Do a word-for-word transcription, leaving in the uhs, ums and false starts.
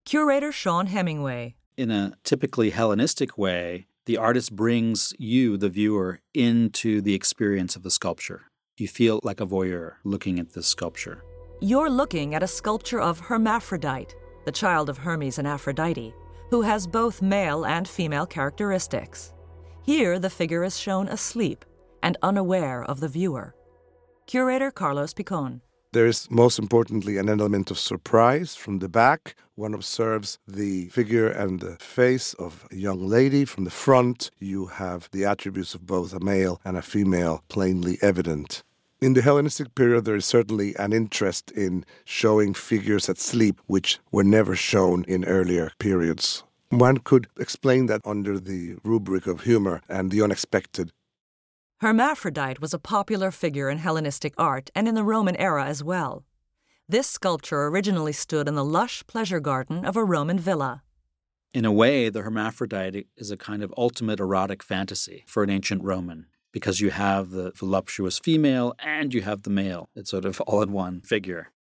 Curator Sean Hemingway. In a typically Hellenistic way, the artist brings you, the viewer, into the experience of the sculpture. You feel like a voyeur looking at this sculpture. You're looking at a sculpture of Hermaphrodite, the child of Hermes and Aphrodite, who has both male and female characteristics. Here, the figure is shown asleep and unaware of the viewer. Curator Carlos Picon. There is, most importantly, an element of surprise. From the back, one observes the figure and the face of a young lady. From the front, you have the attributes of both a male and a female plainly evident. In the Hellenistic period, there is certainly an interest in showing figures at sleep, which were never shown in earlier periods. One could explain that under the rubric of humor and the unexpected. Hermaphrodite was a popular figure in Hellenistic art and in the Roman era as well. This sculpture originally stood in the lush pleasure garden of a Roman villa. In a way, the Hermaphrodite is a kind of ultimate erotic fantasy for an ancient Roman, because you have the voluptuous female and you have the male. It's sort of all in one figure.